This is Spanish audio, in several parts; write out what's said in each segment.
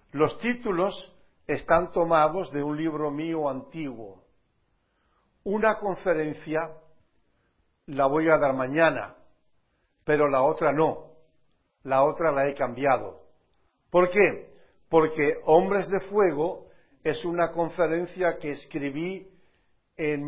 Los títulos están tomados de un libro mío antiguo. Una conferencia la voy a dar mañana, pero la otra no. La otra la he cambiado. ¿Por qué? Porque Hombres de Fuego es una conferencia que escribí en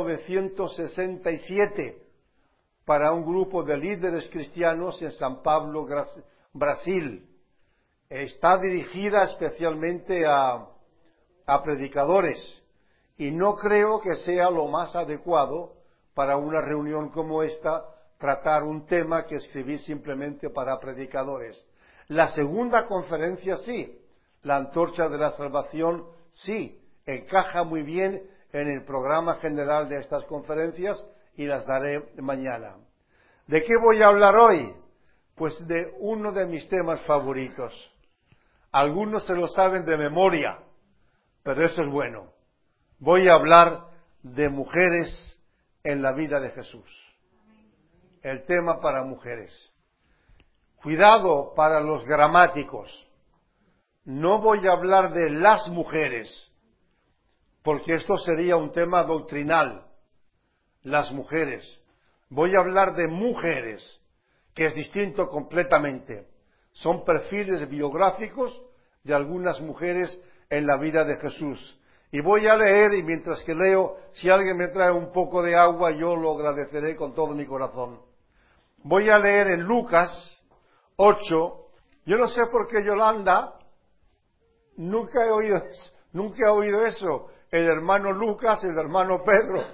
1967 para un grupo de líderes cristianos en San Pablo, Brasil. Está dirigida especialmente a predicadores y no creo que sea lo más adecuado para una reunión como esta tratar un tema que escribí simplemente para predicadores. La segunda conferencia sí, la antorcha de la salvación sí, encaja muy bien en el programa general de estas conferencias y las daré mañana. ¿De qué voy a hablar hoy? Pues de uno de mis temas favoritos. Algunos se lo saben de memoria, pero eso es bueno. Voy a hablar de mujeres en la vida de Jesús. El tema para mujeres. Cuidado para los gramáticos. No voy a hablar de las mujeres, porque esto sería un tema doctrinal. Las mujeres. Voy a hablar de mujeres, que es distinto completamente. Son perfiles biográficos de algunas mujeres en la vida de Jesús. Y voy a leer, y mientras que leo, si alguien me trae un poco de agua, yo lo agradeceré con todo mi corazón. Voy a leer en Lucas 8. Yo no sé por qué Yolanda nunca he oído eso. El hermano Lucas, el hermano Pedro.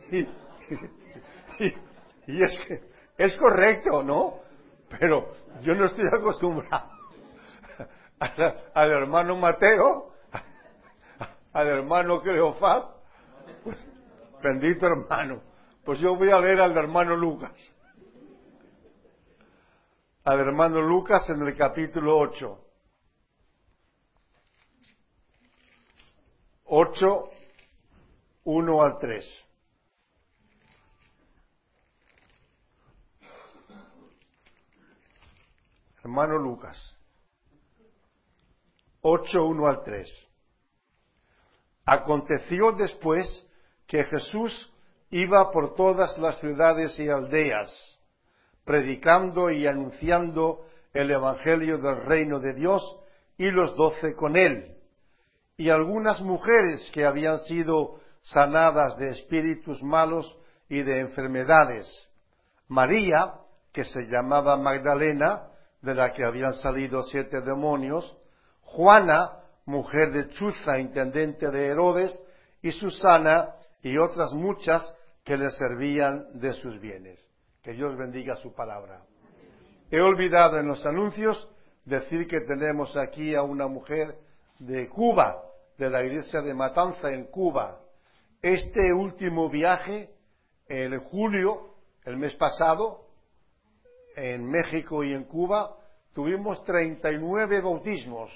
Y es que es correcto, ¿no? Pero yo no estoy acostumbrado al hermano Mateo, al hermano Cleofás. Pues, bendito hermano. Pues yo voy a leer al hermano Lucas. Al hermano Lucas en el capítulo 8. 8, 1 al 3. Hermano Lucas. 8, 1 al 3. Aconteció después que Jesús iba por todas las ciudades y aldeas, predicando y anunciando el Evangelio del reino de Dios, y los 12 con él. Y algunas mujeres que habían sido sanadas de espíritus malos y de enfermedades. María, que se llamaba Magdalena, de la que habían salido 7 demonios. Juana, mujer de Chuza, intendente de Herodes, y Susana, y otras muchas que le servían de sus bienes. Que Dios bendiga su palabra. He olvidado en los anuncios decir que tenemos aquí a una mujer de Cuba, de la iglesia de Matanza en Cuba. Este último viaje, en julio, el mes pasado, en México y en Cuba, tuvimos 39 bautismos.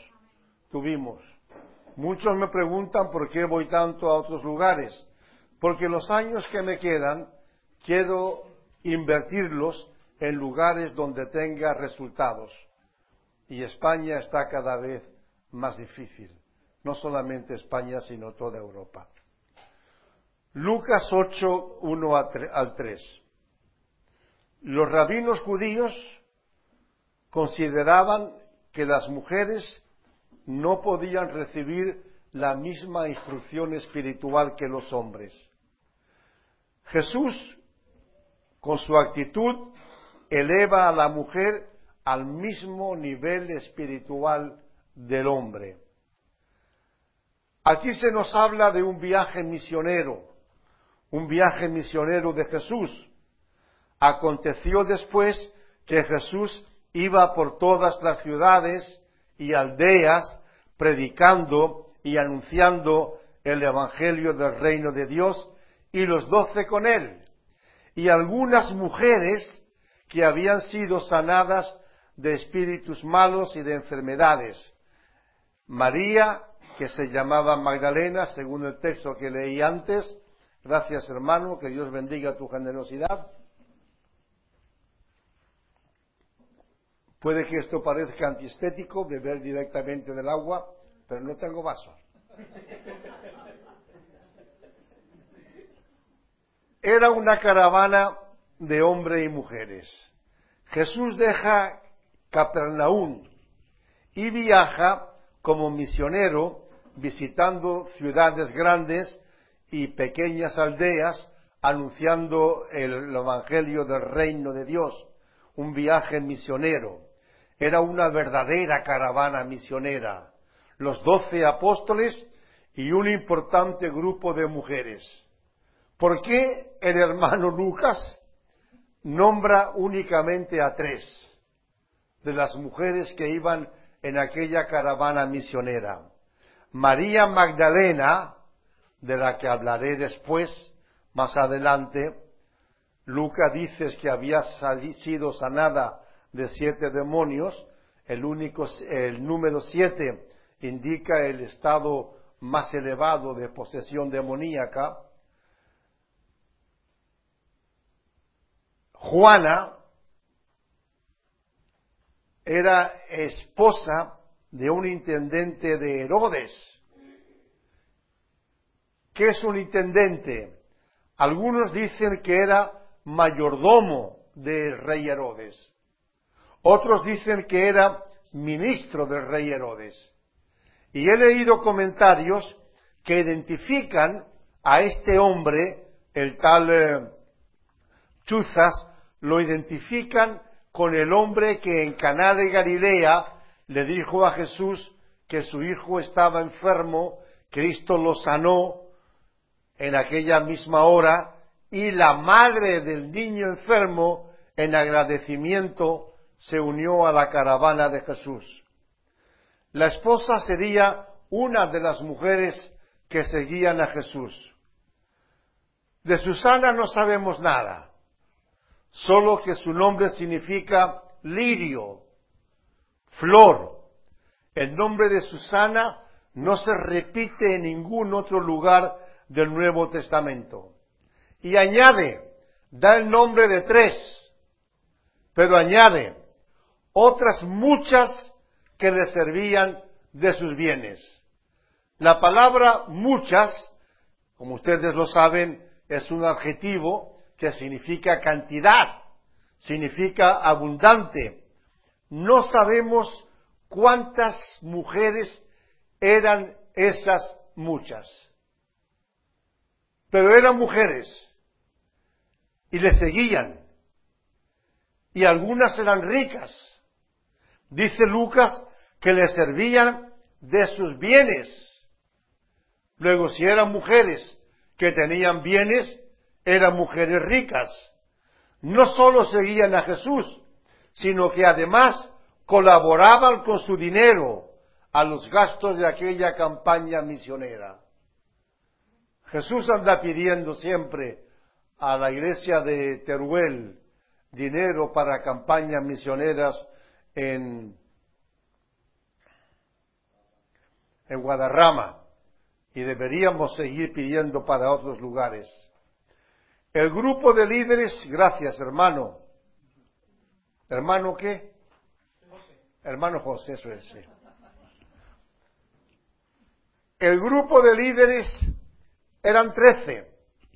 Muchos me preguntan por qué voy tanto a otros lugares. Porque los años que me quedan, quiero invertirlos en lugares donde tenga resultados. Y España está cada vez más difícil. No solamente España, sino toda Europa. Lucas 8, 1 al 3. Los rabinos judíos consideraban que las mujeres no podían recibir la misma instrucción espiritual que los hombres. Jesús, con su actitud, eleva a la mujer al mismo nivel espiritual del hombre. Aquí se nos habla de un viaje misionero de Jesús. Aconteció después que Jesús iba por todas las ciudades y aldeas, predicando y anunciando el Evangelio del reino de Dios, y los 12 con él, y algunas mujeres que habían sido sanadas de espíritus malos y de enfermedades. María, que se llamaba Magdalena, según el texto que leí antes. Gracias, hermano, que Dios bendiga tu generosidad. Puede que esto parezca antiestético, beber directamente del agua, pero no tengo vaso. Era una caravana de hombres y mujeres. Jesús deja Capernaum y viaja como misionero visitando ciudades grandes y pequeñas aldeas, anunciando el evangelio del reino de Dios. Un viaje misionero. Era una verdadera caravana misionera. Los 12 apóstoles y un importante grupo de mujeres. ¿Por qué el hermano Lucas nombra únicamente a 3 de las mujeres que iban en aquella caravana misionera? María Magdalena, de la que hablaré después, más adelante. Lucas dice que había sido sanada de 7 demonios. El número 7 indica el estado más elevado de posesión demoníaca. Juana era esposa de un intendente de Herodes. ¿Qué es un intendente? Algunos dicen que era mayordomo del rey Herodes. Otros dicen que era ministro del rey Herodes. Y he leído comentarios que identifican a este hombre, el tal Chuzas, lo identifican con el hombre que en Caná de Galilea le dijo a Jesús que su hijo estaba enfermo, Cristo lo sanó en aquella misma hora, y la madre del niño enfermo, en agradecimiento, se unió a la caravana de Jesús. La esposa sería una de las mujeres que seguían a Jesús. De Susana no sabemos nada, solo que su nombre significa lirio, flor. El nombre de Susana no se repite en ningún otro lugar del Nuevo Testamento. Y añade, da el nombre de 3, pero añade otras muchas que le servían de sus bienes. La palabra muchas, como ustedes lo saben, es un adjetivo que significa cantidad, significa abundante. No sabemos cuántas mujeres eran esas muchas, pero eran mujeres y le seguían, y algunas eran ricas. Dice Lucas que le servían de sus bienes. Luego, si eran mujeres que tenían bienes, eran mujeres ricas. No solo seguían a Jesús, sino que además colaboraban con su dinero a los gastos de aquella campaña misionera. Jesús anda pidiendo siempre a la iglesia de Teruel dinero para campañas misioneras en Guadarrama, y deberíamos seguir pidiendo para otros lugares. El grupo de líderes, gracias hermano. ¿Hermano qué? José. Hermano José, eso es. Sí. El grupo de líderes eran 13.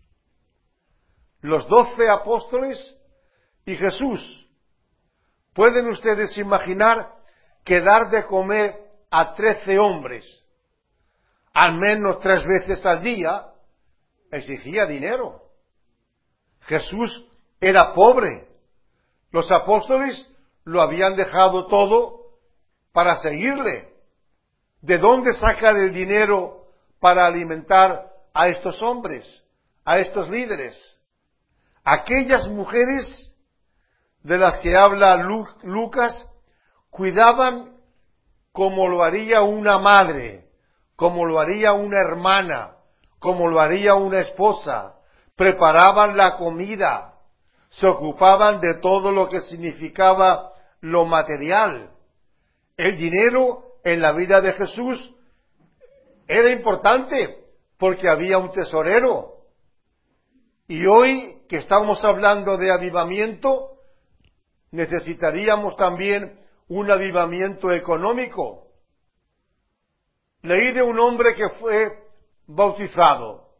Los 12 apóstoles y Jesús. ¿Pueden ustedes imaginar que dar de comer a 13 hombres, al menos 3 veces al día, exigía dinero? Jesús era pobre. Los apóstoles lo habían dejado todo para seguirle. ¿De dónde sacar el dinero para alimentar a estos hombres, a estos líderes? Aquellas mujeres de las que habla Lucas cuidaban como lo haría una madre, como lo haría una hermana, como lo haría una esposa. Preparaban la comida, se ocupaban de todo lo que significaba lo material. El dinero en la vida de Jesús era importante porque había un tesorero. Y hoy que estamos hablando de avivamiento, necesitaríamos también un avivamiento económico. leí de un hombre que fue bautizado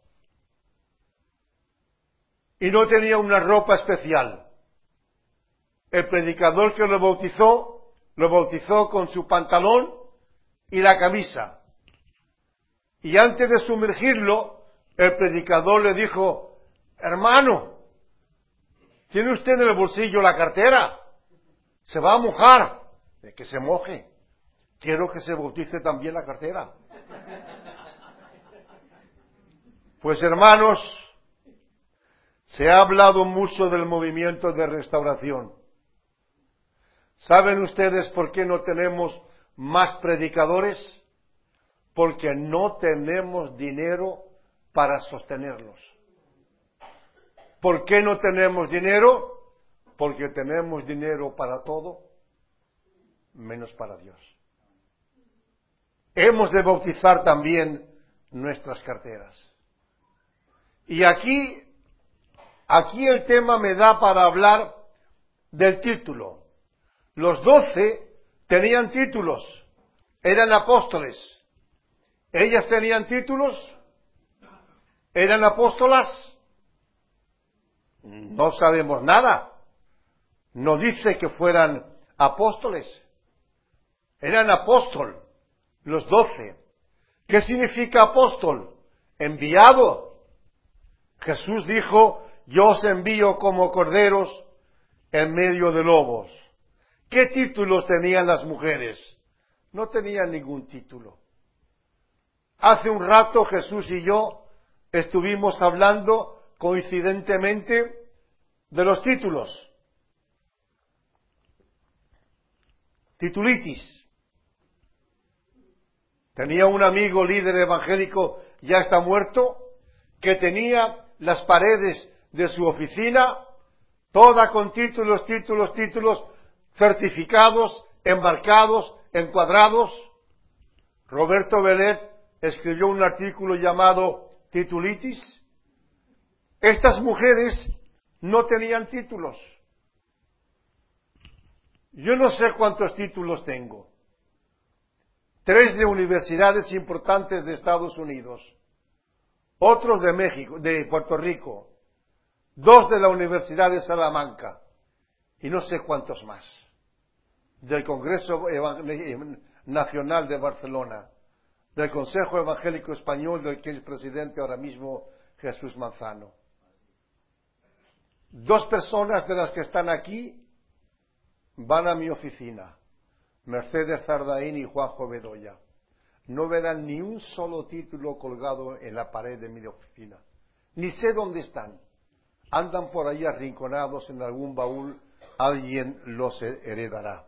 y no tenía una ropa especial. El predicador que lo bautizó con su pantalón y la camisa. Y antes de sumergirlo, el predicador le dijo: hermano, ¿tiene usted en el bolsillo la cartera? Se va a mojar. De que se moje. Quiero que se bautice también la cartera. Pues hermanos, se ha hablado mucho del movimiento de restauración. ¿Saben ustedes por qué no tenemos más predicadores? Porque no tenemos dinero para sostenerlos. ¿Por qué no tenemos dinero? Porque tenemos dinero para todo, menos para Dios. Hemos de bautizar también nuestras carteras. Y aquí el tema me da para hablar del título. Los 12 tenían títulos, eran apóstoles. ¿Ellas tenían títulos? ¿Eran apóstolas? No sabemos nada. No dice que fueran apóstoles. Eran apóstol, los 12. ¿Qué significa apóstol? Enviado. Jesús dijo: yo os envío como corderos en medio de lobos. ¿Qué títulos tenían las mujeres? No tenían ningún título. Hace un rato Jesús y yo estuvimos hablando coincidentemente de los títulos. Titulitis. Tenía un amigo líder evangélico, ya está muerto, que tenía las paredes de su oficina toda con títulos, certificados, embarcados, encuadrados. Roberto Belet escribió un artículo llamado Titulitis. Estas mujeres no tenían títulos. Yo no sé cuántos títulos tengo. 3 de universidades importantes de Estados Unidos, otros de México, de Puerto Rico, 2 de la Universidad de Salamanca, y no sé cuántos más, del Congreso Nacional de Barcelona, del Consejo Evangélico Español, del que es presidente ahora mismo Jesús Manzano. 2 personas de las que están aquí van a mi oficina, Mercedes Zardaín y Juanjo Bedoya. No verán ni un solo título colgado en la pared de mi oficina. Ni sé dónde están. Andan por ahí arrinconados en algún baúl, alguien los heredará.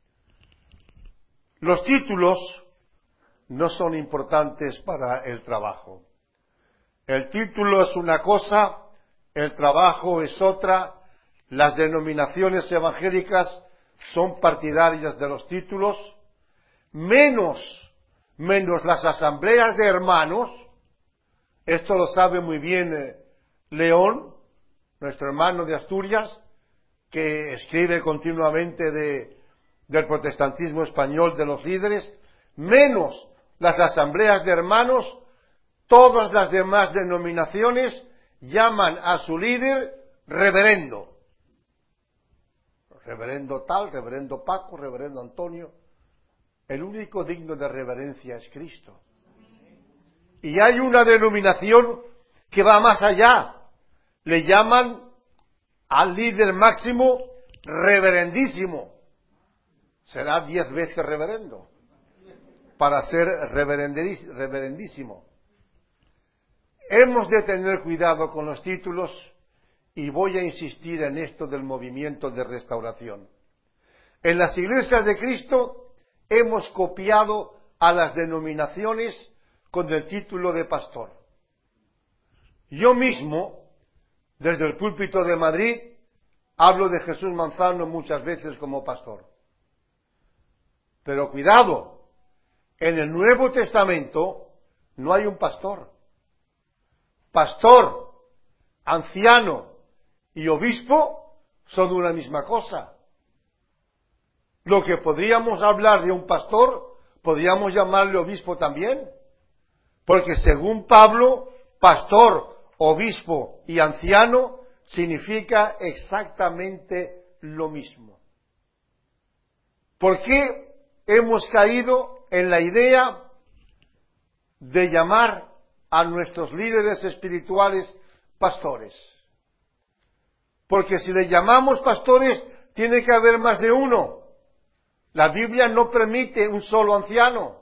Los títulos no son importantes para el trabajo. El título es una cosa, el trabajo es otra. Las denominaciones evangélicas son partidarias de los títulos, menos las asambleas de hermanos. Esto lo sabe muy bien León, nuestro hermano de Asturias, que escribe continuamente del protestantismo español, de los líderes. Menos las asambleas de hermanos, todas las demás denominaciones llaman a su líder reverendo. Reverendo tal, reverendo Paco, reverendo Antonio. El único digno de reverencia es Cristo. Y hay una denominación que va más allá. Le llaman al líder máximo reverendísimo. Será 10 veces reverendo para ser reverendísimo. Hemos de tener cuidado con los títulos. Y voy a insistir en esto del movimiento de restauración. En las iglesias de Cristo hemos copiado a las denominaciones con el título de pastor. Yo mismo, desde el púlpito de Madrid, hablo de Jesús Manzano muchas veces como pastor. Pero cuidado, en el Nuevo Testamento no hay un pastor. Pastor, anciano y obispo son una misma cosa. Lo que podríamos hablar de un pastor, podríamos llamarle obispo también, porque según Pablo, pastor, obispo y anciano significa exactamente lo mismo. ¿Por qué hemos caído en la idea de llamar a nuestros líderes espirituales pastores? Porque si le llamamos pastores, tiene que haber más de uno. La Biblia no permite un solo anciano.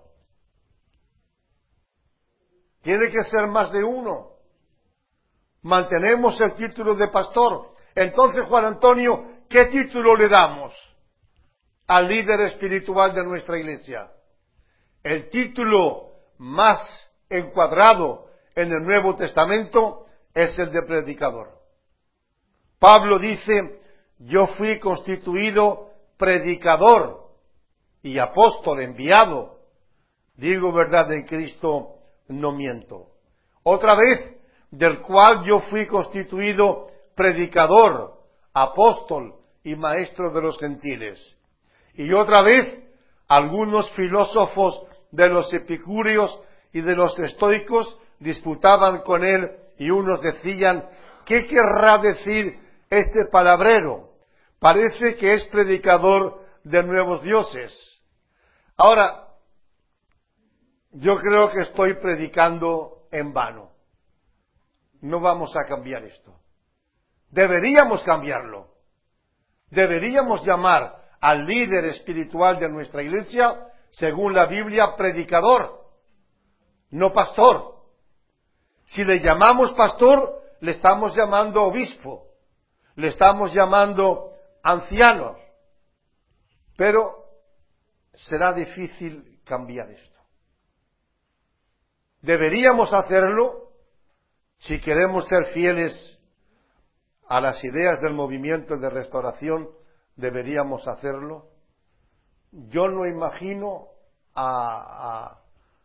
Tiene que ser más de uno. Mantenemos el título de pastor. Entonces, Juan Antonio, ¿qué título le damos al líder espiritual de nuestra iglesia? El título más encuadrado en el Nuevo Testamento es el de predicador. Pablo dice, yo fui constituido predicador y apóstol enviado. Digo verdad en Cristo, no miento. Otra vez, del cual yo fui constituido predicador, apóstol y maestro de los gentiles. Y otra vez, algunos filósofos de los epicúreos y de los estoicos disputaban con él y unos decían, ¿qué querrá decir este palabrero? Parece que es predicador de nuevos dioses. Ahora, yo creo que estoy predicando en vano. No vamos a cambiar esto. Deberíamos cambiarlo. Deberíamos llamar al líder espiritual de nuestra iglesia, según la Biblia, predicador, no pastor. Si le llamamos pastor, le estamos llamando obispo, le estamos llamando anciano. Pero será difícil cambiar esto. Deberíamos hacerlo si queremos ser fieles a las ideas del movimiento de restauración. Deberíamos hacerlo. Yo no imagino a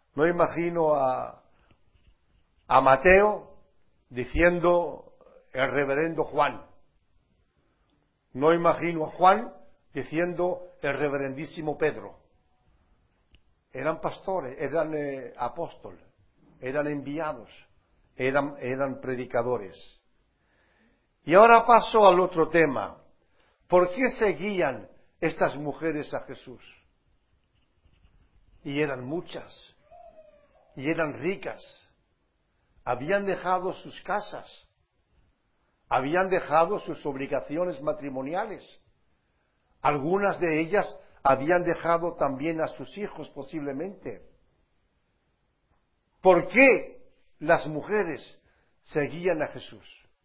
Mateo diciendo el reverendo Juan. No imagino a Juan diciendo el reverendísimo Pedro. Eran pastores, eran apóstoles, eran enviados, eran predicadores. Y ahora paso al otro tema. ¿Por qué seguían estas mujeres a Jesús? Y eran muchas, y eran ricas, habían dejado sus casas, habían dejado sus obligaciones matrimoniales, algunas de ellas habían dejado también a sus hijos posiblemente. ¿Por qué las mujeres seguían a Jesús?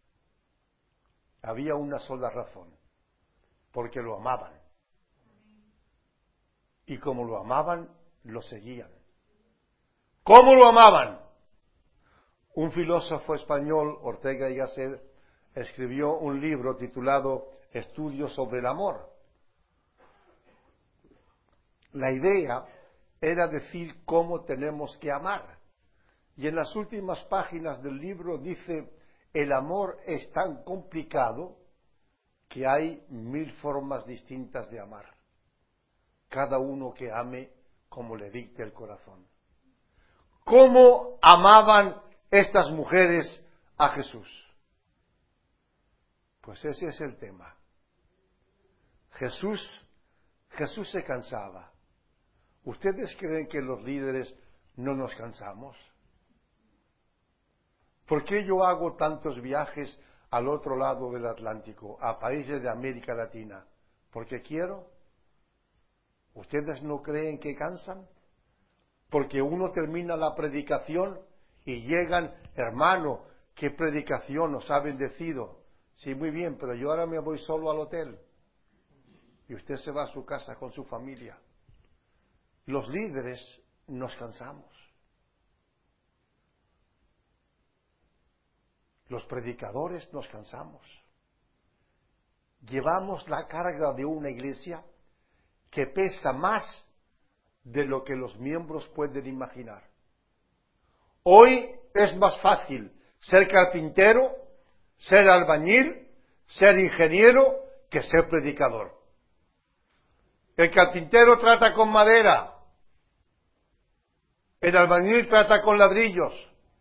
Había una sola razón, porque lo amaban. Y como lo amaban, lo seguían. ¿Cómo lo amaban? Un filósofo español, Ortega y Gasset, escribió un libro titulado Estudios sobre el amor. La idea era decir cómo tenemos que amar. Y en las últimas páginas del libro dice, el amor es tan complicado que hay 1000 formas distintas de amar. Cada uno que ame como le dicte el corazón. ¿Cómo amaban estas mujeres a Jesús? Pues ese es el tema. Jesús se cansaba. ¿Ustedes creen que los líderes no nos cansamos? ¿Por qué yo hago tantos viajes al otro lado del Atlántico, a países de América Latina? ¿Porque quiero? ¿Ustedes no creen que cansan? Porque uno termina la predicación y llegan, hermano, ¿qué predicación nos ha bendecido? Sí, muy bien, pero yo ahora me voy solo al hotel. Y usted se va a su casa con su familia. Los líderes nos cansamos. Los predicadores nos cansamos. Llevamos la carga de una iglesia que pesa más de lo que los miembros pueden imaginar. Hoy es más fácil ser carpintero, ser albañil, ser ingeniero, que ser predicador. El carpintero trata con madera, El albañil trata con ladrillos.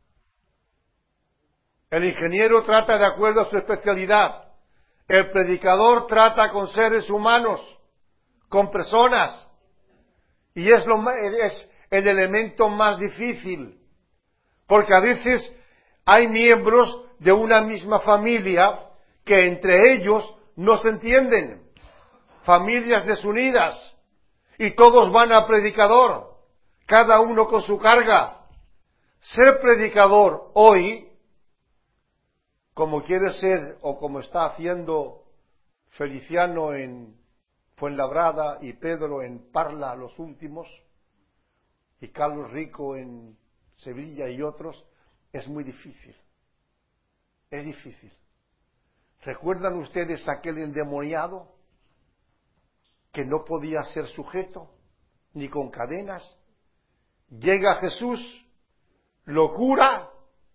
El ingeniero trata de acuerdo a su especialidad. El predicador trata con seres humanos, con personas. Y es el elemento más difícil. Porque a veces hay miembros de una misma familia que entre ellos no se entienden. Familias desunidas. Y todos van al predicador, cada uno con su carga. Ser predicador hoy, como quiere ser o como está haciendo Feliciano en Fuenlabrada y Pedro en Parla, los últimos, y Carlos Rico en Sevilla y otros, es muy difícil. Es difícil. ¿Recuerdan ustedes aquel endemoniado que no podía ser sujeto, ni con cadenas? Llega Jesús, lo cura,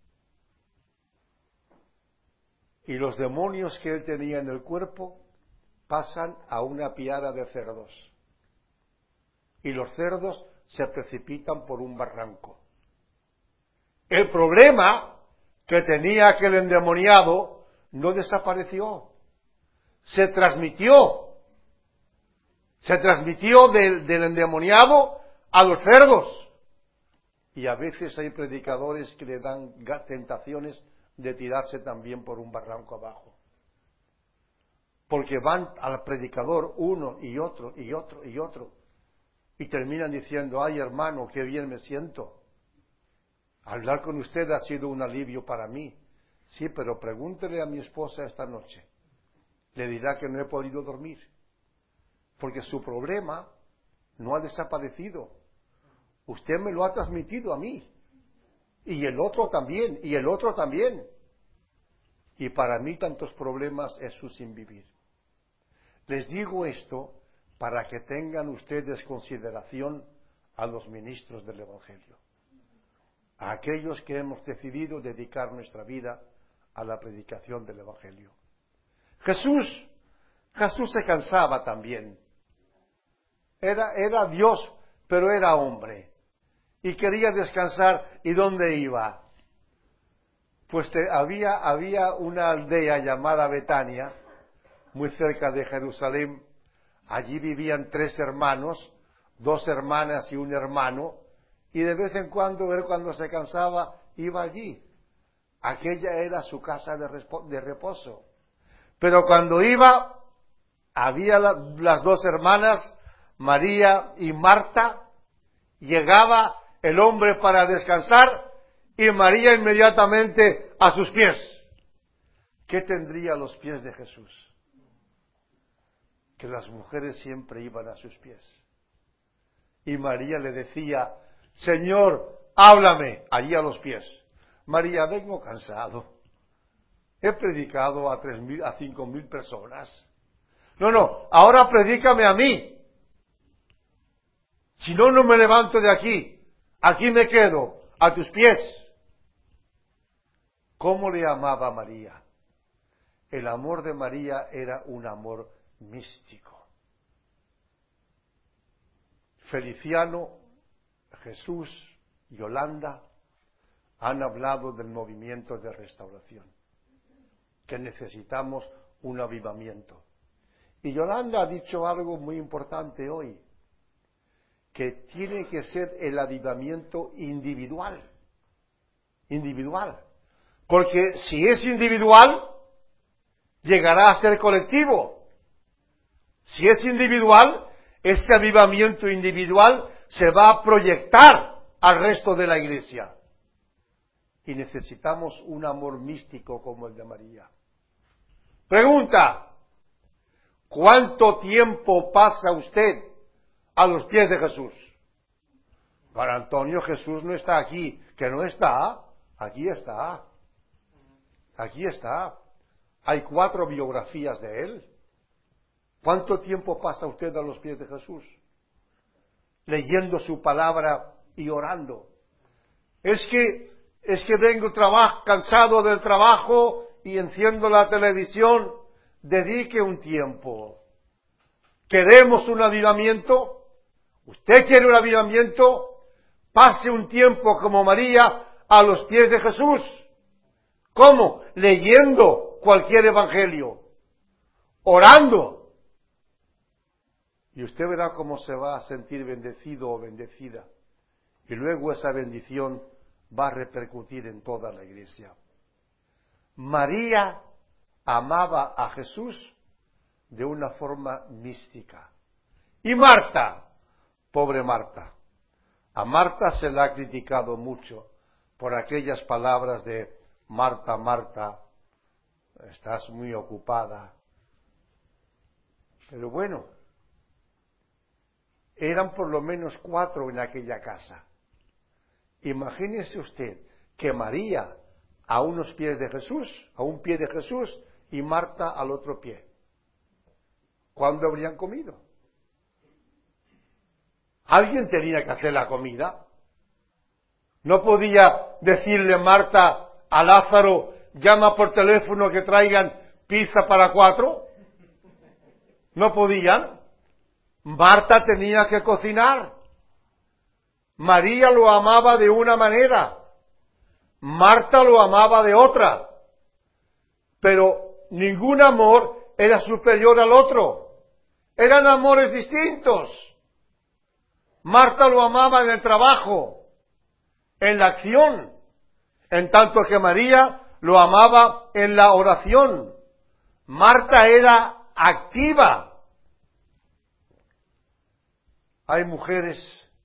y los demonios que él tenía en el cuerpo pasan a una piara de cerdos. Y los cerdos se precipitan por un barranco. El problema que tenía aquel endemoniado no desapareció. Se transmitió del endemoniado a los cerdos. Y a veces hay predicadores que le dan tentaciones de tirarse también por un barranco abajo. Porque van al predicador uno y otro y otro y otro. Y terminan diciendo, ay hermano, qué bien me siento. Hablar con usted ha sido un alivio para mí. Sí, pero pregúntele a mi esposa esta noche. Le dirá que no he podido dormir. Porque su problema no ha desaparecido. Usted me lo ha transmitido a mí. Y el otro también, y el otro también. Y para mí tantos problemas es su sin vivir. Les digo esto para que tengan ustedes consideración a los ministros del Evangelio. A aquellos que hemos decidido dedicar nuestra vida a la predicación del Evangelio. Jesús se cansaba también. Era Dios, pero era hombre. Y quería descansar. ¿Y dónde iba? Pues había una aldea llamada Betania, muy cerca de Jerusalén. Allí vivían 3 hermanos, 2 hermanas y un hermano. Y de vez en cuando, él cuando se cansaba, iba allí. Aquella era su casa de reposo. Pero cuando iba, había las 2 hermanas, María y Marta. Llegaba el hombre para descansar y María inmediatamente a sus pies. ¿Qué tendría a los pies de Jesús? Que las mujeres siempre iban a sus pies. Y María le decía, Señor, háblame, allí a los pies. María, vengo cansado. He predicado a 5.000 personas. No, ahora predícame a mí. Si no, no me levanto de aquí. Aquí me quedo, a tus pies. ¿Cómo le amaba María? El amor de María era un amor místico. Feliciano, Jesús, Yolanda han hablado del movimiento de restauración, que necesitamos un avivamiento. Y Yolanda ha dicho algo muy importante hoy, que tiene que ser el avivamiento individual. Individual. Porque si es individual, llegará a ser colectivo. Si es individual, ese avivamiento individual se va a proyectar al resto de la iglesia. Y necesitamos un amor místico como el de María. Pregunta, ¿cuánto tiempo pasa usted a los pies de Jesús? Para Antonio, Jesús no está aquí. ¿Que no está? Aquí está. Aquí está. Hay 4 biografías de él. ¿Cuánto tiempo pasa usted a los pies de Jesús? Leyendo su palabra y orando. Es que vengo cansado del trabajo y enciendo la televisión. Dedique un tiempo. ¿Queremos un avivamiento? ¿Usted quiere un avivamiento? pase un tiempo como María a los pies de Jesús. ¿Cómo? Leyendo cualquier evangelio, orando. Y usted verá cómo se va a sentir bendecido o bendecida. Y luego esa bendición va a repercutir en toda la iglesia. María amaba a Jesús de una forma mística. Y Marta, pobre Marta. A Marta se la ha criticado mucho por aquellas palabras de Marta, Marta, estás muy ocupada. Pero bueno, eran por lo menos 4 en aquella casa. Imagínese usted que María a unos pies de Jesús, a un pie de Jesús, y Marta al otro pie. ¿Cuándo habrían comido? Alguien tenía que hacer la comida. No podía decirle Marta a Lázaro, llama por teléfono que traigan pizza para 4. No podían. Marta tenía que cocinar. María lo amaba de una manera. Marta lo amaba de otra. Pero ningún amor era superior al otro. Eran amores distintos. Marta lo amaba en el trabajo, en la acción, en tanto que María lo amaba en la oración. Marta era activa. Hay mujeres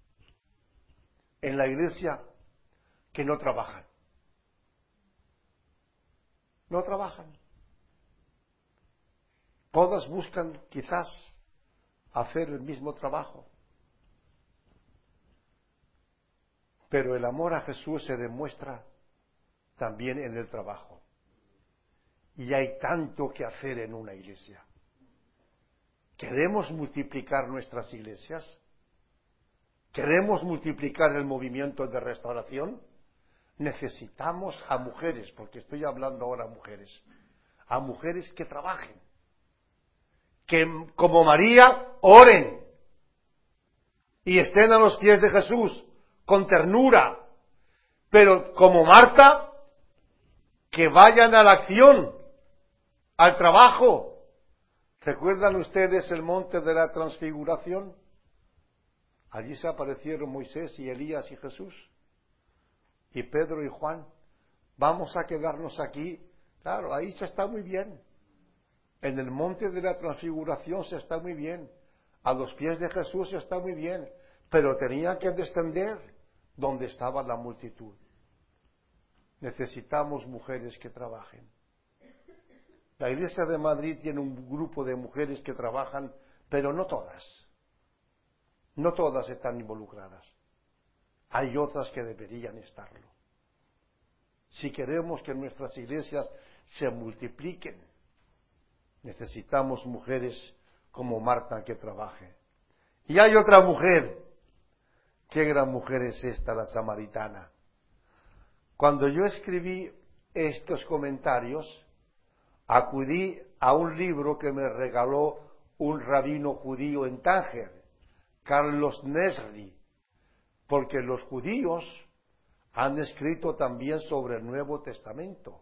en la iglesia que no trabajan. No trabajan. Todas buscan quizás hacer el mismo trabajo. Pero el amor a Jesús se demuestra también en el trabajo. Y hay tanto que hacer en una iglesia. ¿Queremos multiplicar nuestras iglesias? ¿Queremos multiplicar el movimiento de restauración? Necesitamos a mujeres, porque estoy hablando ahora a mujeres que trabajen, que como María oren y estén a los pies de Jesús con ternura, pero como Marta, que vayan a la acción, al trabajo. ¿Recuerdan ustedes el monte de la transfiguración? Allí se aparecieron Moisés y Elías y Jesús, y Pedro y Juan. Vamos a quedarnos aquí. Claro, ahí se está muy bien. En el monte de la transfiguración se está muy bien. A los pies de Jesús se está muy bien. Pero tenía que descender donde estaba la multitud. Necesitamos mujeres que trabajen. La Iglesia de Madrid tiene un grupo de mujeres que trabajan, pero no todas. No todas están involucradas. Hay otras que deberían estarlo. Si queremos que nuestras iglesias se multipliquen, necesitamos mujeres como Marta que trabaje. Y hay otra mujer. Qué gran mujer es esta, la samaritana. Cuando yo escribí estos comentarios, acudí a un libro que me regaló un rabino judío en Tánger, Carlos Nesri, porque los judíos han escrito también sobre el Nuevo Testamento.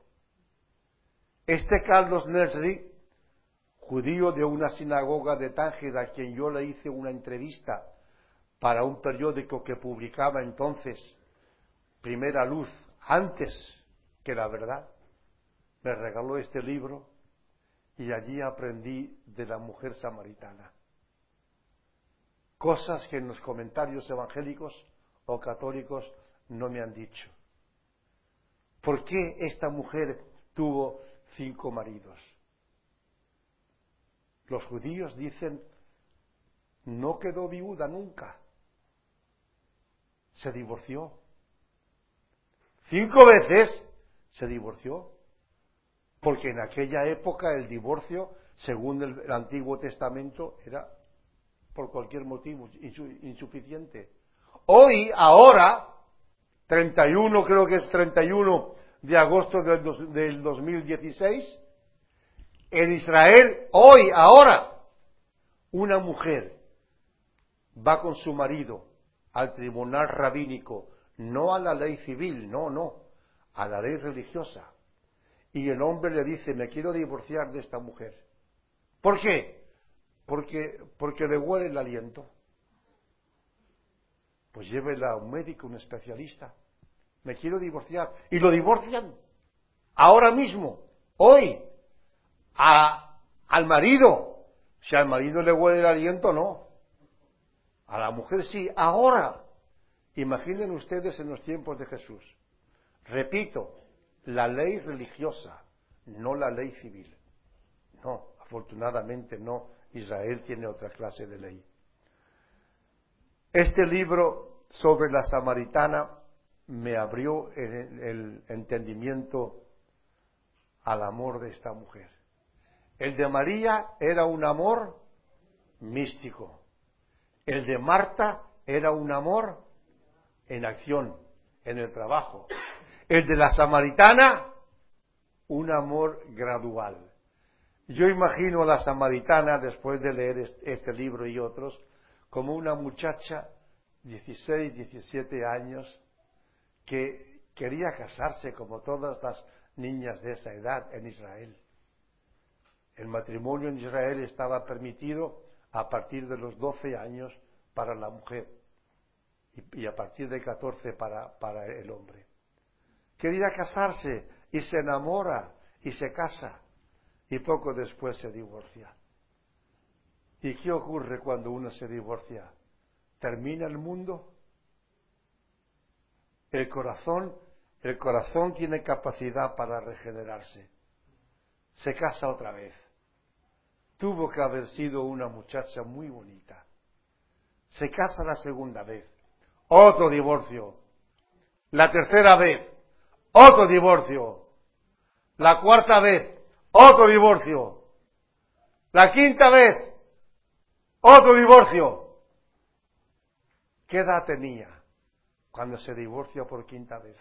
Este Carlos Nesri, judío de una sinagoga de Tánger, a quien yo le hice una entrevista para un periódico que publicaba entonces Primera Luz, antes que La Verdad, me regaló este libro y allí aprendí de la mujer samaritana. Cosas que en los comentarios evangélicos o católicos no me han dicho. ¿Por qué esta mujer tuvo 5 maridos? Los judíos dicen, no quedó viuda nunca. Se divorció. 5 veces se divorció. Porque en aquella época el divorcio, según el Antiguo Testamento, era por cualquier motivo insuficiente. Hoy, ahora, 31, creo que es 31 de agosto del 2016, en Israel, hoy, ahora, una mujer va con su marido al tribunal rabínico, no a la ley civil, no, a la ley religiosa. Y el hombre le dice, me quiero divorciar de esta mujer. ¿Por qué? Porque le huele el aliento. Pues llévela a un médico, un especialista. Me quiero divorciar. Y lo divorcian. Ahora mismo, hoy, al marido. Si al marido le huele el aliento, no. A la mujer sí, ahora. Imaginen ustedes en los tiempos de Jesús. Repito, la ley religiosa, no la ley civil. No, afortunadamente no. Israel tiene otra clase de ley. Este libro sobre la samaritana me abrió el entendimiento al amor de esta mujer. El de María era un amor místico. El de Marta era un amor en acción, en el trabajo. El de la samaritana, un amor gradual. Yo imagino a la samaritana, después de leer este libro y otros, como una muchacha, 16, 17 años, que quería casarse como todas las niñas de esa edad en Israel. El matrimonio en Israel estaba permitido a partir de los 12 años para la mujer y a partir de 14 para el hombre. Quería casarse y se enamora y se casa y poco después se divorcia. ¿Y qué ocurre cuando uno se divorcia? ¿Termina el mundo? El corazón tiene capacidad para regenerarse. Se casa otra vez. Tuvo que haber sido una muchacha muy bonita. Se casa la segunda vez. Otro divorcio. La tercera vez. Otro divorcio. La cuarta vez. Otro divorcio. La quinta vez. Otro divorcio. ¿Qué edad tenía cuando se divorcia por quinta vez?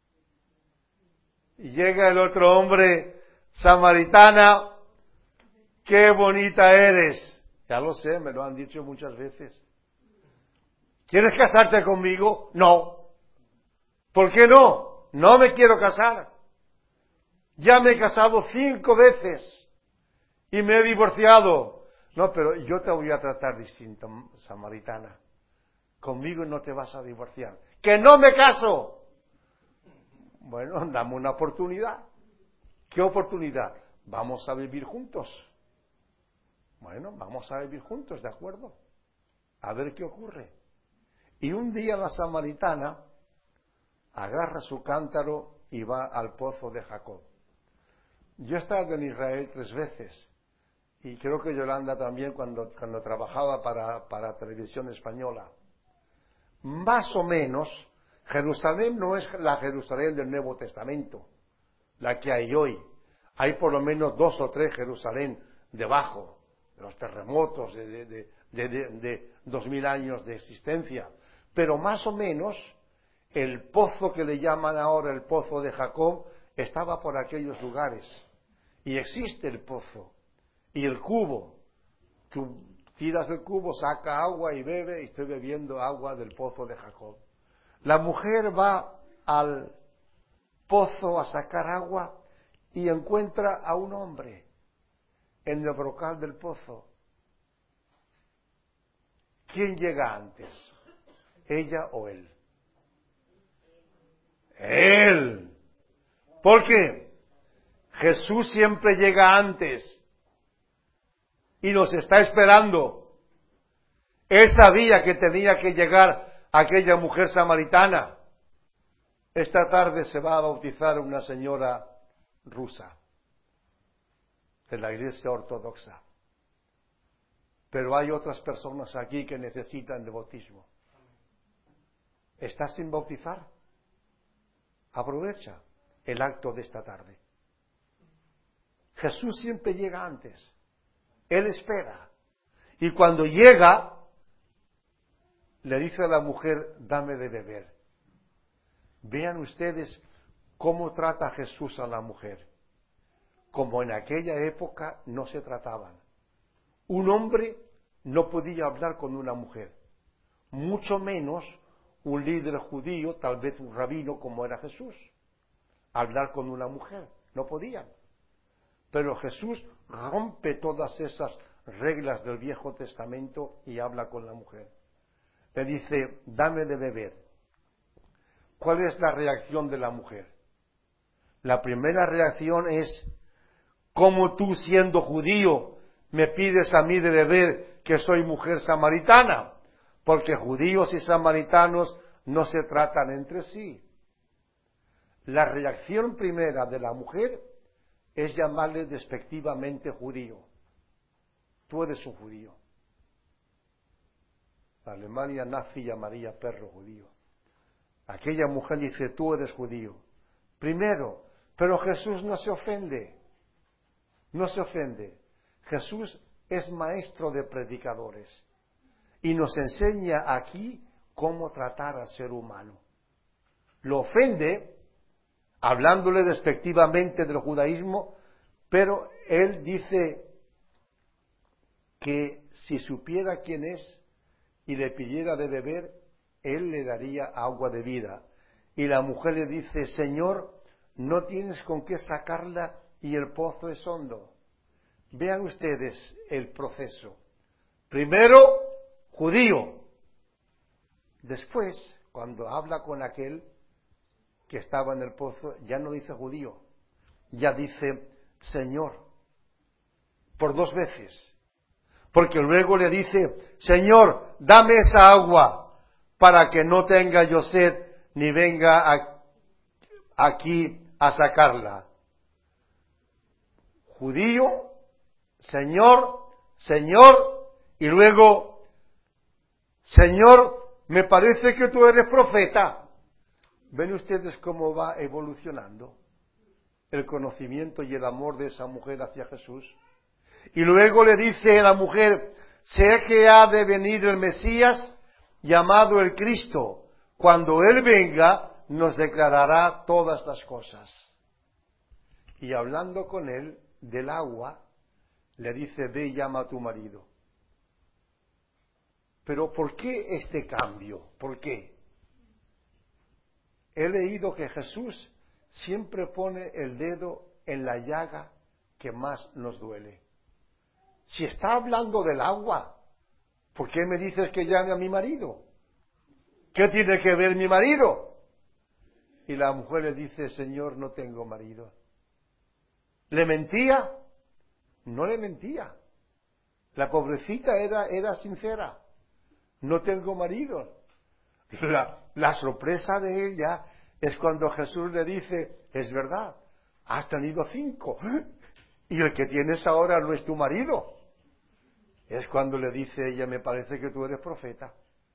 Y llega el otro hombre, samaritana, qué bonita eres. Ya lo sé, me lo han dicho muchas veces. ¿Quieres casarte conmigo? No. ¿Por qué no? No me quiero casar. Ya me he casado 5 veces y me he divorciado. No, pero yo te voy a tratar distinto, samaritana. Conmigo no te vas a divorciar. ¡Que no me caso! Bueno, dame una oportunidad. ¿Qué oportunidad? Vamos a vivir juntos. Bueno, vamos a vivir juntos, ¿de acuerdo? A ver qué ocurre. Y un día la samaritana agarra su cántaro y va al pozo de Jacob. Yo he estado en Israel 3 veces. Y creo que Yolanda también cuando trabajaba para Televisión Española. Más o menos, Jerusalén no es la Jerusalén del Nuevo Testamento, la que hay hoy. Hay por lo menos 2 o 3 Jerusalén debajo de los terremotos de 2000 años de existencia. Pero más o menos, el pozo que le llaman ahora el pozo de Jacob estaba por aquellos lugares. Y existe el pozo. Y el cubo. Tú tiras el cubo, saca agua y bebe, y estoy bebiendo agua del pozo de Jacob. La mujer va al pozo a sacar agua y encuentra a un hombre en el brocal del pozo. ¿Quién llega antes? ¿Ella o él? Él. ¿Por qué? Jesús siempre llega antes y nos está esperando. Él sabía que tenía que llegar aquella mujer samaritana. Esta tarde se va a bautizar una señora rusa de la Iglesia Ortodoxa. Pero hay otras personas aquí que necesitan de bautismo. ¿Estás sin bautizar? Aprovecha el acto de esta tarde. Jesús siempre llega antes. Él espera. Y cuando llega, le dice a la mujer, dame de beber. Vean ustedes cómo trata Jesús a la mujer. Como en aquella época no se trataban. Un hombre no podía hablar con una mujer, mucho menos un líder judío, tal vez un rabino como era Jesús, hablar con una mujer. No podían. Pero Jesús rompe todas esas reglas del Viejo Testamento y habla con la mujer. Le dice, dame de beber. ¿Cuál es la reacción de la mujer? La primera reacción es, ¿cómo tú siendo judío me pides a mí de beber que soy mujer samaritana? Porque judíos y samaritanos no se tratan entre sí. La reacción primera de la mujer es llamarle despectivamente judío. Tú eres un judío. La Alemania nazi llamaría perro judío. Aquella mujer dice, tú eres judío. Primero, pero Jesús no se ofende. No se ofende. Jesús es maestro de predicadores y nos enseña aquí cómo tratar al ser humano. Lo ofende, hablándole despectivamente del judaísmo, pero él dice que si supiera quién es y le pidiera de beber, él le daría agua de vida. Y la mujer le dice, Señor, no tienes con qué sacarla y el pozo es hondo. Vean ustedes el proceso. Primero, judío. Después, cuando habla con aquel que estaba en el pozo, ya no dice judío, ya dice Señor, por 2 veces. Porque luego le dice, Señor, dame esa agua para que no tenga yo sed ni venga aquí a sacarla. Judío, Señor, Señor, y luego, Señor, me parece que tú eres profeta. ¿Ven ustedes cómo va evolucionando el conocimiento y el amor de esa mujer hacia Jesús? Y luego le dice a la mujer, sé que ha de venir el Mesías, llamado el Cristo. Cuando Él venga, nos declarará todas las cosas. Y hablando con él del agua, le dice, ve y llama a tu marido. Pero ¿por qué este cambio? ¿Por qué? He leído que Jesús siempre pone el dedo en la llaga que más nos duele. Si está hablando del agua, ¿por qué me dices que llame a mi marido? ¿Qué tiene que ver mi marido? Y la mujer le dice, Señor, no tengo marido. ¿Le mentía? No le mentía. La pobrecita era sincera. No tengo marido. La sorpresa de ella es cuando Jesús le dice, es verdad, has tenido 5 y el que tienes ahora no es tu marido. Es cuando le dice ella, me parece que tú eres profeta.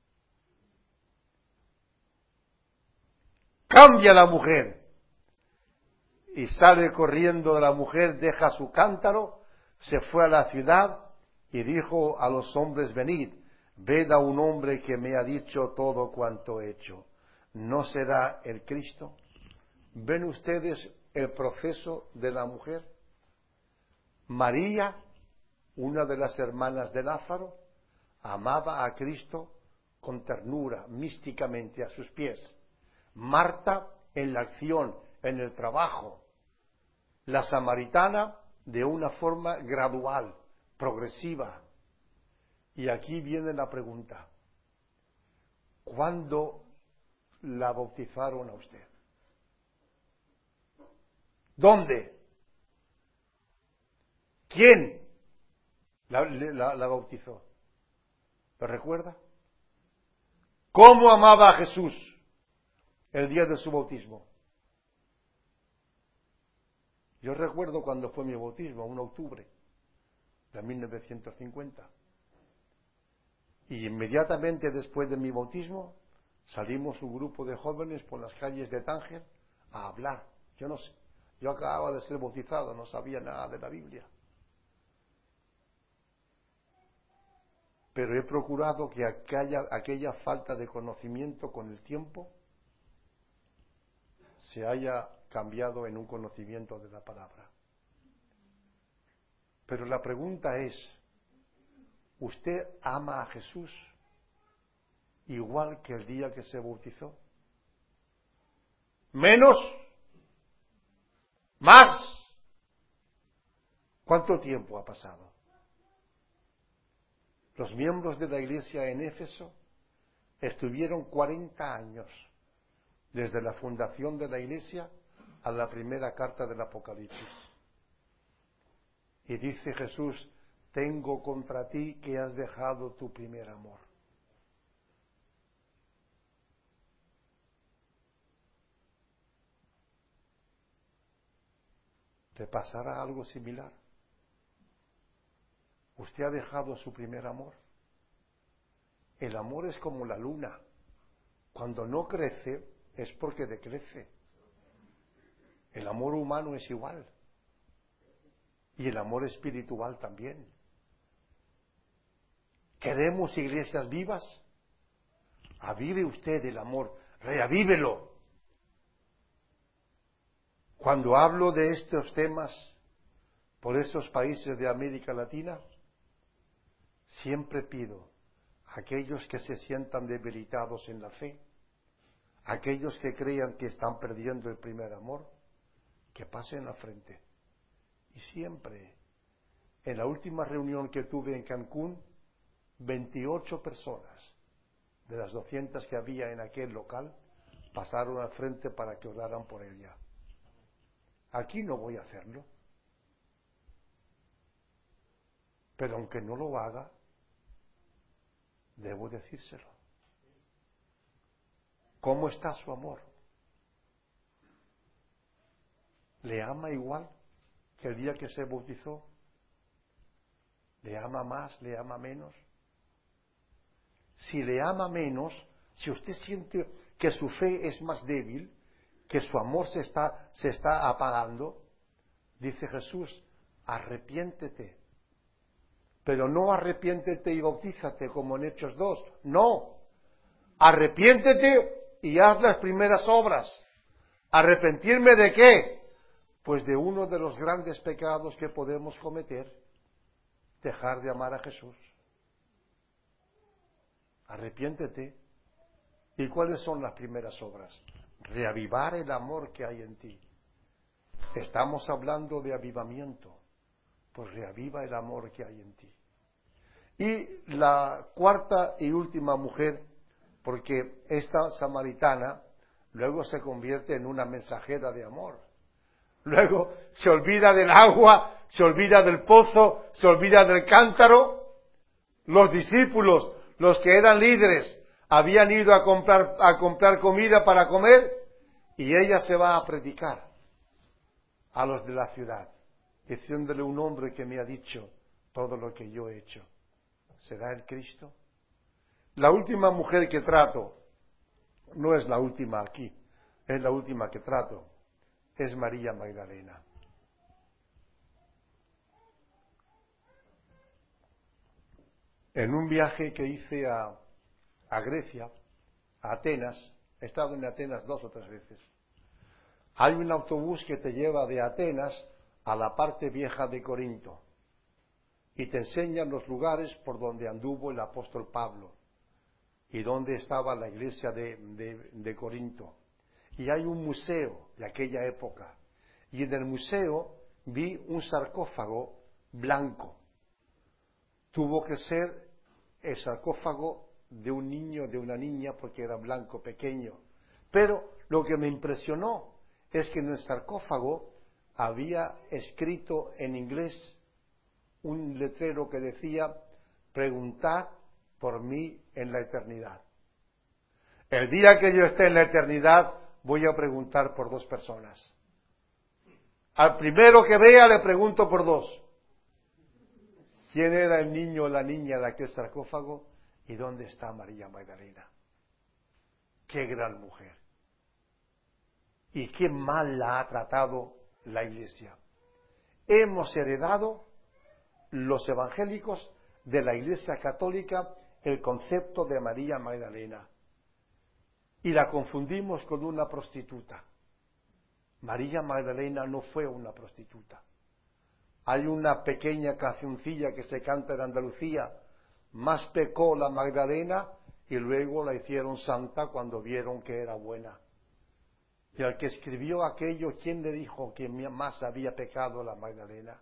Cambia la mujer y sale corriendo de la mujer, deja su cántaro, se fue a la ciudad y dijo a los hombres, venid, ved a un hombre que me ha dicho todo cuanto he hecho. ¿No será el Cristo? ¿Ven ustedes el proceso de la mujer? María, una de las hermanas de Lázaro, amaba a Cristo con ternura, místicamente a sus pies. Marta en la acción, en el trabajo. La samaritana de una forma gradual, progresiva. Y aquí viene la pregunta. ¿Cuándo la bautizaron a usted? ¿Dónde? ¿Quién la bautizó? ¿Lo recuerda? ¿Cómo amaba a Jesús el día de su bautismo? Yo recuerdo cuando fue mi bautismo, 1 de octubre de 1950. Y inmediatamente después de mi bautismo salimos un grupo de jóvenes por las calles de Tánger a hablar. Yo no sé, yo acababa de ser bautizado, no sabía nada de la Biblia. Pero he procurado que aquella falta de conocimiento con el tiempo se haya cambiado en un conocimiento de la palabra. Pero la pregunta es, ¿usted ama a Jesús? igual que el día que se bautizó. ¿Menos? ¿Más? ¿Cuánto tiempo ha pasado? Los miembros de la iglesia en Éfeso estuvieron 40 años, desde la fundación de la iglesia a la primera carta del Apocalipsis. Y dice Jesús, tengo contra ti que has dejado tu primer amor. ¿Te pasará algo similar? ¿Usted ha dejado su primer amor? El amor es como la luna. Cuando no crece es porque decrece. El amor humano es igual. Y el amor espiritual también. ¿Queremos iglesias vivas? Avive usted el amor, reavívelo. Cuando hablo de estos temas por estos países de América Latina, siempre pido a aquellos que se sientan debilitados en la fe, aquellos que crean que están perdiendo el primer amor, que pasen al frente. Y siempre, en la última reunión que tuve en Cancún, 28 personas de las 200 que había en aquel local pasaron al frente para que oraran por ella. Aquí no voy a hacerlo, pero aunque no lo haga, debo decírselo. ¿Cómo está su amor? ¿Le ama igual que el día que se bautizó? ¿Le ama más? ¿Le ama menos? Si le ama menos, si usted siente que su fe es más débil, que su amor se está apagando, dice Jesús, arrepiéntete. Pero no arrepiéntete y bautízate como en Hechos 2. No. Arrepiéntete y haz las primeras obras. ¿Arrepentirme de qué? Pues de uno de los grandes pecados que podemos cometer, dejar de amar a Jesús. Arrepiéntete. ¿Y cuáles son las primeras obras? Reavivar el amor que hay en ti. Estamos hablando de avivamiento. Pues reaviva el amor que hay en ti. Y la cuarta y última mujer, porque esta samaritana luego se convierte en una mensajera de amor. Luego se olvida del agua, se olvida del pozo, se olvida del cántaro. Los discípulos, los que eran líderes, habían ido a comprar comida para comer, y ella se va a predicar a los de la ciudad, diciéndole un hombre que me ha dicho todo lo que yo he hecho. ¿Será el Cristo? La última mujer que trato, no es la última aquí, es la última que trato, es María Magdalena. En un viaje que hice a Grecia, a Atenas, he estado en Atenas 2 o 3 veces, hay un autobús que te lleva de Atenas a la parte vieja de Corinto y te enseñan los lugares por donde anduvo el apóstol Pablo y donde estaba la iglesia de Corinto. Y hay un museo de aquella época, y en el museo vi un sarcófago blanco. Tuvo que ser el sarcófago de un niño, de una niña, porque era blanco, pequeño. Pero lo que me impresionó es que en el sarcófago había escrito en inglés un letrero que decía: preguntad por mí en la eternidad. El día que yo esté en la eternidad voy a preguntar por 2 personas. Al primero que vea le pregunto por 2. ¿Quién era el niño o la niña de aquel sarcófago? ¿Y dónde está María Magdalena? ¡Qué gran mujer! ¿Y qué mal la ha tratado la Iglesia? Hemos heredado los evangélicos de la Iglesia Católica el concepto de María Magdalena y la confundimos con una prostituta. María Magdalena no fue una prostituta. Hay una pequeña cancioncilla que se canta en Andalucía: más pecó la Magdalena y luego la hicieron santa cuando vieron que era buena. Y al que escribió aquello, ¿quién le dijo que más había pecado la Magdalena?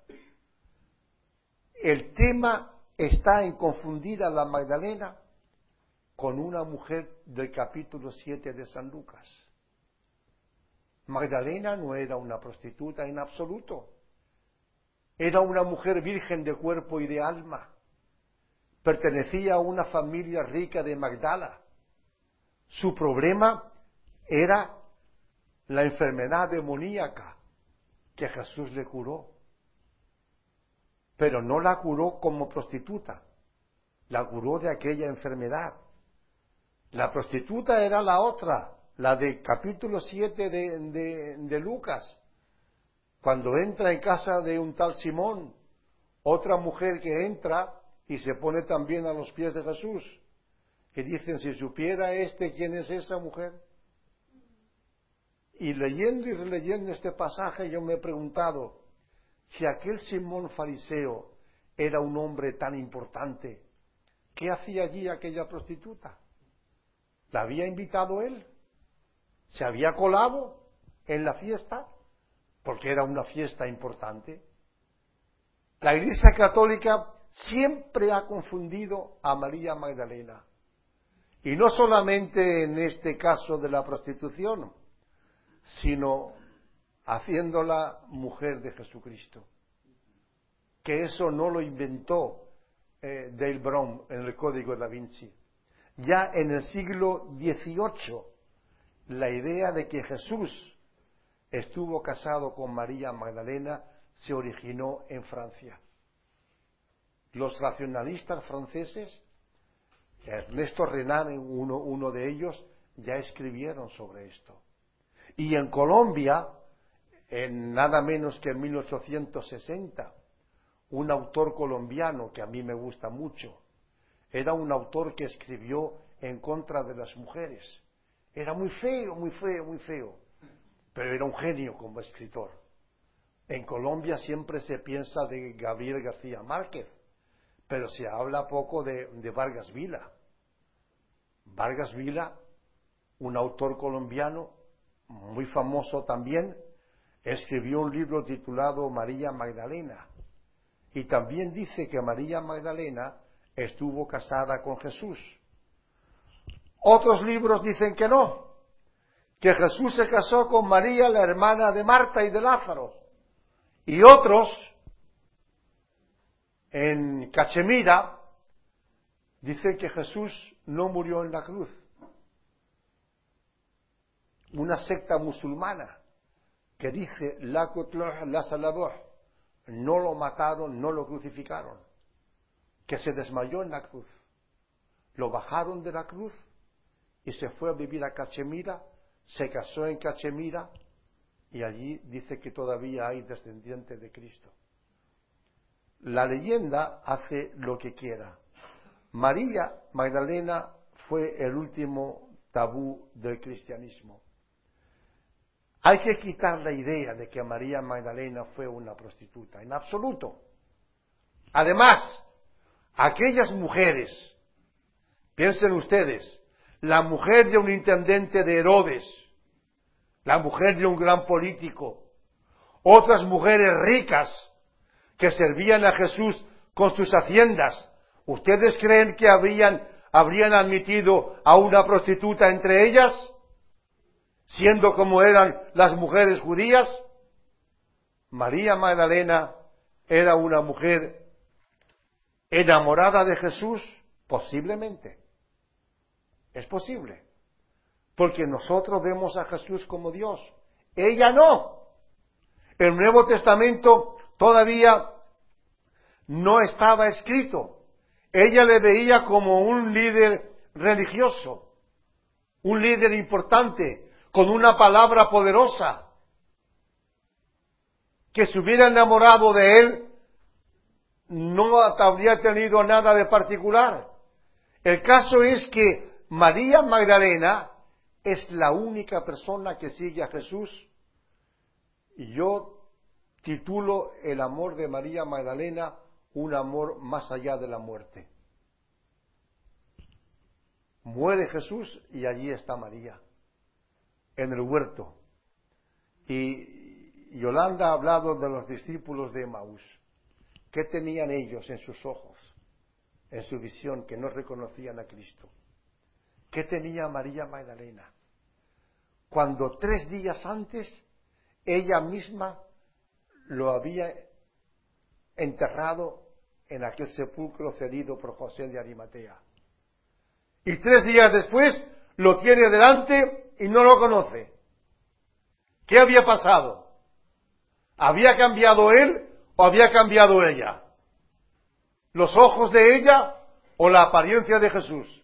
El tema está en confundir a la Magdalena con una mujer del capítulo 7 de San Lucas. Magdalena no era una prostituta en absoluto. Era una mujer virgen de cuerpo y de alma. Pertenecía a una familia rica de Magdala. Su problema era la enfermedad demoníaca que Jesús le curó. Pero no la curó como prostituta, la curó de aquella enfermedad. La prostituta era la otra, la de capítulo 7 de Lucas, cuando entra en casa de un tal Simón, otra mujer que entra y se pone también a los pies de Jesús, que dicen, si supiera quién es esa mujer. Y leyendo y releyendo este pasaje yo me he preguntado, si aquel Simón fariseo era un hombre tan importante, ¿qué hacía allí aquella prostituta? ¿La había invitado él? ¿Se había colado en la fiesta? Porque era una fiesta importante. La Iglesia Católica siempre ha confundido a María Magdalena. Y no solamente en este caso de la prostitución, sino haciéndola mujer de Jesucristo. Que eso no lo inventó Dale Brown en el Código Da Vinci. Ya en el siglo XVIII, la idea de que Jesús estuvo casado con María Magdalena se originó en Francia. Los racionalistas franceses, Ernesto Renan, uno de ellos, ya escribieron sobre esto. Y en Colombia, en nada menos que en 1860, un autor colombiano que a mí me gusta mucho, era un autor que escribió en contra de las mujeres. Era muy feo, muy feo, muy feo, pero era un genio como escritor. En Colombia siempre se piensa de Gabriel García Márquez, pero se habla poco de Vargas Vila. Vargas Vila, un autor colombiano muy famoso también, escribió un libro titulado María Magdalena, y también dice que María Magdalena estuvo casada con Jesús. Otros libros dicen que no, que Jesús se casó con María, la hermana de Marta y de Lázaro. Y otros, en Cachemira, dicen que Jesús no murió en la cruz. Una secta musulmana que dice, la qutluh, la salabuh, no lo mataron, no lo crucificaron, que se desmayó en la cruz. Lo bajaron de la cruz y se fue a vivir a Cachemira, se casó en Cachemira y allí dice que todavía hay descendientes de Cristo. La leyenda hace lo que quiera. María Magdalena fue el último tabú del cristianismo. Hay que quitar la idea de que María Magdalena fue una prostituta, en absoluto. Además, aquellas mujeres, piensen ustedes, la mujer de un intendente de Herodes, la mujer de un gran político, otras mujeres ricas que servían a Jesús con sus haciendas, ¿ustedes creen que habrían admitido a una prostituta entre ellas, siendo como eran las mujeres judías? María Magdalena era una mujer enamorada de Jesús, posiblemente. Es posible, porque nosotros vemos a Jesús como Dios. Ella no. El Nuevo Testamento todavía no estaba escrito. Ella le veía como un líder religioso, un líder importante, con una palabra poderosa, que se hubiera enamorado de él, no habría tenido nada de particular. El caso es que María Magdalena es la única persona que sigue a Jesús, y yo titulo el amor de María Magdalena un amor más allá de la muerte. Muere Jesús y allí está María, en el huerto. Y Yolanda ha hablado de los discípulos de Emaús. ¿Qué tenían ellos en sus ojos, en su visión, que no reconocían a Cristo? ¿Qué tenía María Magdalena? Cuando 3 días antes ella misma lo había enterrado en aquel sepulcro cedido por José de Arimatea. Y 3 días después lo tiene delante y no lo conoce. ¿Qué había pasado? ¿Había cambiado él o había cambiado ella? ¿Los ojos de ella o la apariencia de Jesús?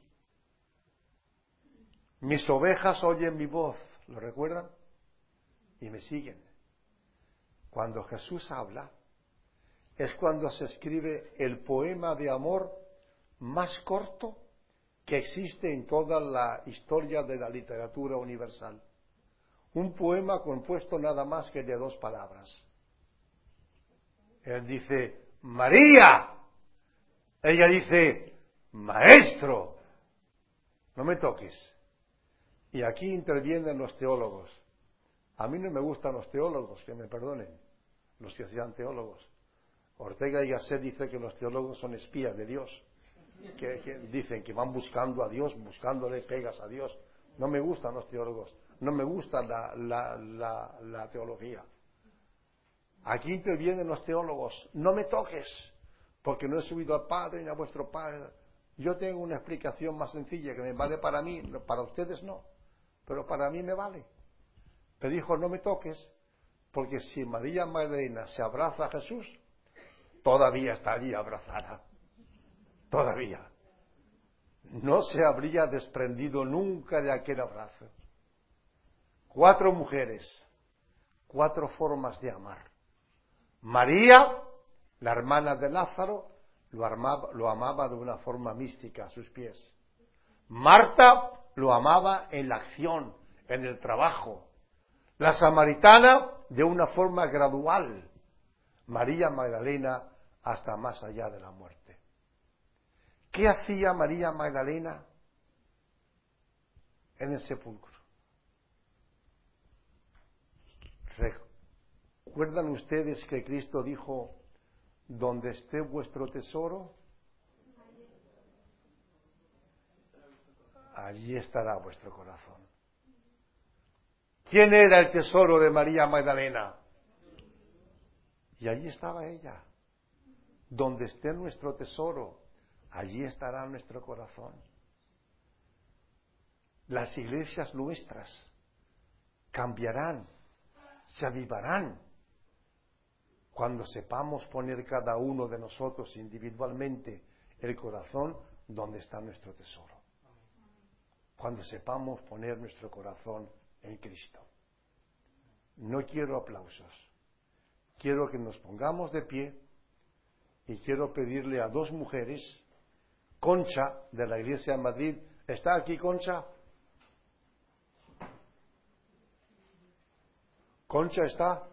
Mis ovejas oyen mi voz, ¿lo recuerdan? Y me siguen. Cuando Jesús habla, es cuando se escribe el poema de amor más corto que existe en toda la historia de la literatura universal. Un poema compuesto nada más que de 2 palabras. Él dice, María. Ella dice, Maestro. No me toques. Y aquí intervienen los teólogos. A mí no me gustan los teólogos, que me perdonen, los que sean teólogos. Ortega y Gasset dice que los teólogos son espías de Dios, que dicen que van buscando a Dios, buscándole pegas a Dios. No me gustan los teólogos, no me gusta la teología. Aquí intervienen los teólogos, no me toques, porque no he subido al Padre ni a vuestro Padre. Yo tengo una explicación más sencilla que me vale para mí, para ustedes no, pero para mí me vale. Me dijo, no me toques, porque si María Magdalena se abraza a Jesús, todavía estaría abrazada. Todavía. No se habría desprendido nunca de aquel abrazo. 4 mujeres, 4 formas de amar. María, la hermana de Lázaro, lo amaba de una forma mística a sus pies. Marta lo amaba en la acción, en el trabajo. La samaritana de una forma gradual. María Magdalena hasta más allá de la muerte. ¿Qué hacía María Magdalena en el sepulcro? ¿Recuerdan ustedes que Cristo dijo, donde esté vuestro tesoro, allí estará vuestro corazón? ¿Quién era el tesoro de María Magdalena? Y allí estaba ella. Donde esté nuestro tesoro, allí estará nuestro corazón. Las iglesias nuestras cambiarán, se avivarán, cuando sepamos poner cada uno de nosotros individualmente el corazón donde está nuestro tesoro. Cuando sepamos poner nuestro corazón en Cristo. No quiero aplausos. Quiero que nos pongamos de pie y quiero pedirle a 2 mujeres, Concha de la Iglesia de Madrid. ¿Está aquí Concha? ¿Concha está?